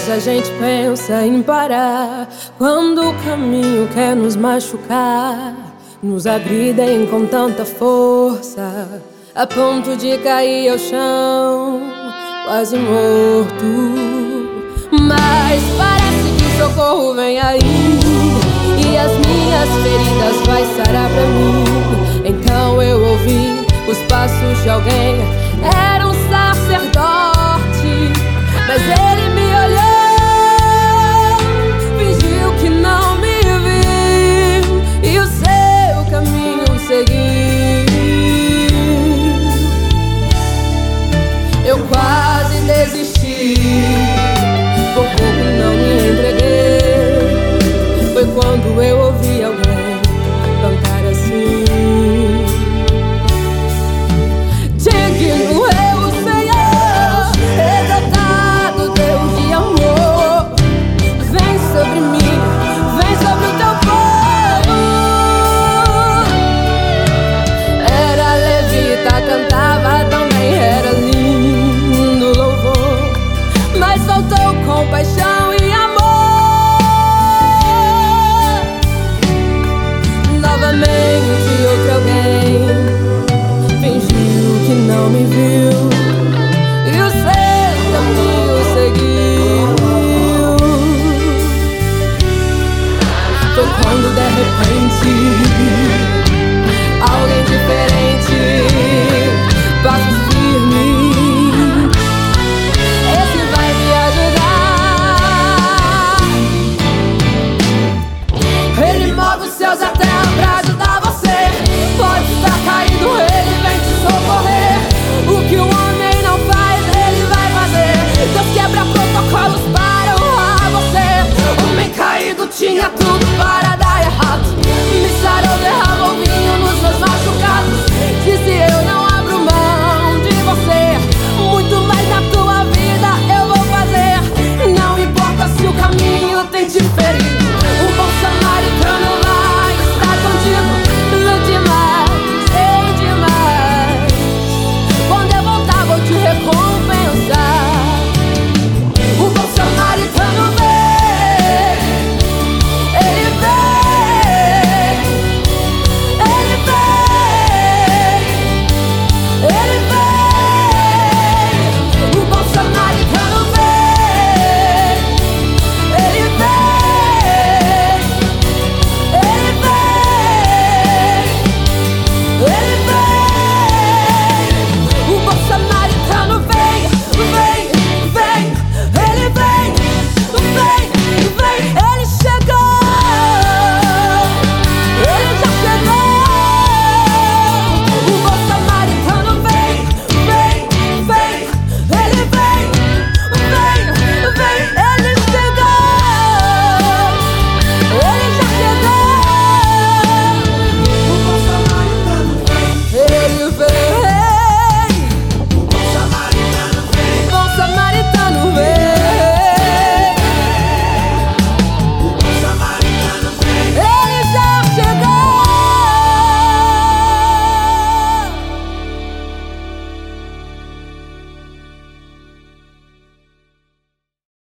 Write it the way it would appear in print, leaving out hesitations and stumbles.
vezes a gente pensa em parar, quando o caminho quer nos machucar, nos agridem com tanta força, a ponto de cair ao chão, quase morto. Mas parece que o socorro vem aí, e as minhas feridas vai sarar pra mim. Então eu ouvi os passos de alguém, eram